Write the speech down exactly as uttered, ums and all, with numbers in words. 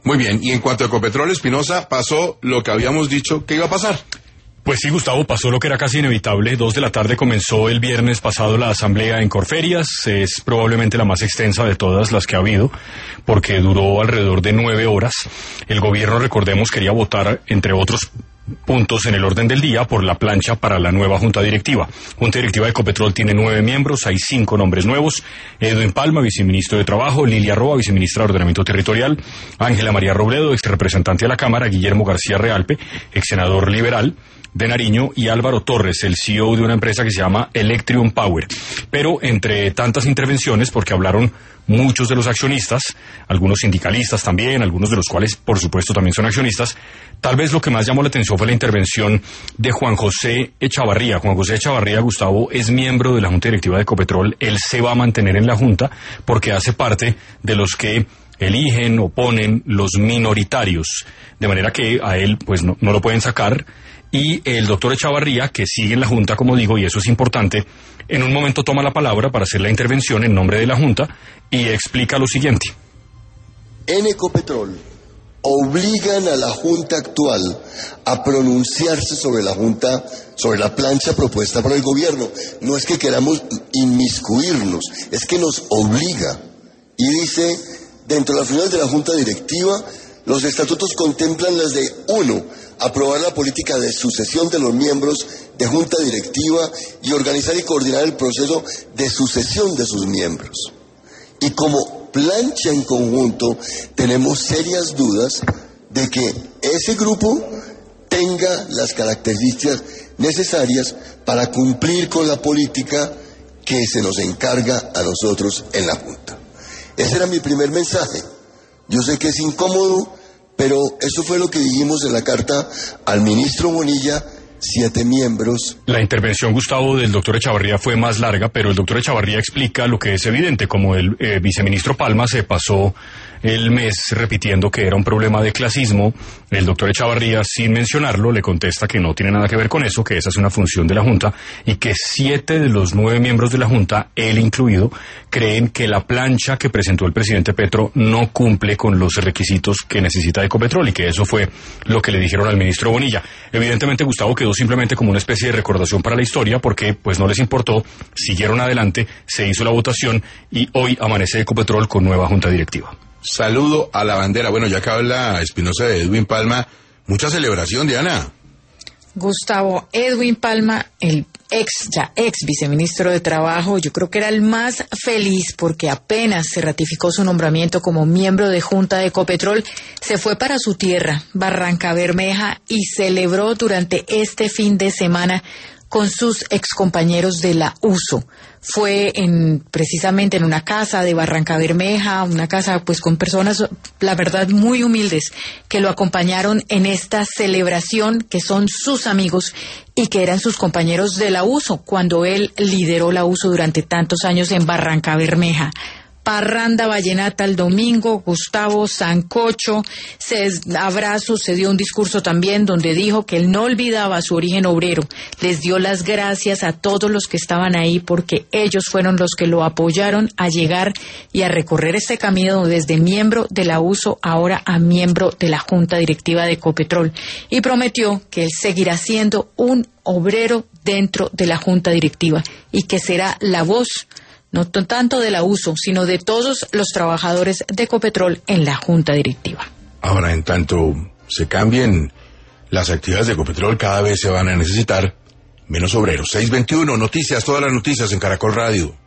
Muy bien, y en cuanto a Ecopetrol, Espinosa, pasó lo que habíamos dicho que iba a pasar. Pues sí, Gustavo, pasó lo que era casi inevitable. Dos de la tarde comenzó el viernes pasado la asamblea en Corferias. Es probablemente la más extensa de todas las que ha habido, porque duró alrededor de nueve horas. El gobierno, recordemos, quería votar, entre otros puntos en el orden del día, por la plancha para la nueva Junta Directiva. Junta Directiva de Ecopetrol tiene nueve miembros, hay cinco nombres nuevos: Edwin Palma, viceministro de Trabajo; Lilia Roa, viceministra de Ordenamiento Territorial; Ángela María Robledo, ex representante a la Cámara; Guillermo García Realpe, ex senador liberal de Nariño; y Álvaro Torres, el C E O de una empresa que se llama Electrium Power. Pero entre tantas intervenciones, porque hablaron muchos de los accionistas, algunos sindicalistas también, algunos de los cuales por supuesto también son accionistas, tal vez lo que más llamó la atención fue la intervención de Juan José Echavarría. Juan José Echavarría, Gustavo, es miembro de la Junta Directiva de Ecopetrol. Él se va a mantener en la Junta porque hace parte de los que eligen o ponen los minoritarios, de manera que a él pues no, no lo pueden sacar. Y el doctor Echavarría, que sigue en la Junta, como digo, y eso es importante, en un momento toma la palabra para hacer la intervención en nombre de la Junta y explica lo siguiente. En Ecopetrol obligan a la Junta actual a pronunciarse sobre la Junta, sobre la plancha propuesta por el gobierno. No es que queramos inmiscuirnos, es que nos obliga. Y dice, dentro de la final de la Junta Directiva, los estatutos contemplan las de uno, aprobar la política de sucesión de los miembros de Junta Directiva y organizar y coordinar el proceso de sucesión de sus miembros. Y como plancha en conjunto, tenemos serias dudas de que ese grupo tenga las características necesarias para cumplir con la política que se nos encarga a nosotros en la Junta. Ese era mi primer mensaje. Yo sé que es incómodo, pero eso fue lo que dijimos en la carta al ministro Bonilla, siete miembros. La intervención, Gustavo, del doctor Echavarría fue más larga, pero el doctor Echavarría explica lo que es evidente, como el eh, viceministro Palma se pasó el mes repitiendo que era un problema de clasismo. El doctor Echavarría, sin mencionarlo, le contesta que no tiene nada que ver con eso, que esa es una función de la Junta, y que siete de los nueve miembros de la Junta, él incluido, creen que la plancha que presentó el presidente Petro no cumple con los requisitos que necesita Ecopetrol, y que eso fue lo que le dijeron al ministro Bonilla. Evidentemente, Gustavo, quedó simplemente como una especie de recordación para la historia, porque pues no les importó, siguieron adelante, se hizo la votación, y hoy amanece Ecopetrol con nueva Junta Directiva. Saludo a la bandera. Bueno, ya que habla Espinosa de Edwin Palma, mucha celebración, Diana. Gustavo, Edwin Palma, el ex, ya ex viceministro de Trabajo, yo creo que era el más feliz porque apenas se ratificó su nombramiento como miembro de Junta de Ecopetrol, se fue para su tierra, Barrancabermeja, y celebró durante este fin de semana con sus excompañeros de la U S O. Fue en, precisamente en una casa de Barrancabermeja, una casa pues con personas, la verdad, muy humildes, que lo acompañaron en esta celebración, que son sus amigos y que eran sus compañeros de la U S O, cuando él lideró la U S O durante tantos años en Barrancabermeja. Parranda vallenata el domingo, Gustavo, sancocho, se abrazos, se dio un discurso también donde dijo que él no olvidaba su origen obrero, les dio las gracias a todos los que estaban ahí porque ellos fueron los que lo apoyaron a llegar y a recorrer este camino desde miembro de la U S O ahora a miembro de la Junta Directiva de Ecopetrol, y prometió que él seguirá siendo un obrero dentro de la Junta Directiva y que será la voz no tanto de la U S O, sino de todos los trabajadores de Ecopetrol en la Junta Directiva. Ahora, en tanto se cambien las actividades de Ecopetrol, cada vez se van a necesitar menos obreros. seis veintiuno, noticias, todas las noticias en Caracol Radio.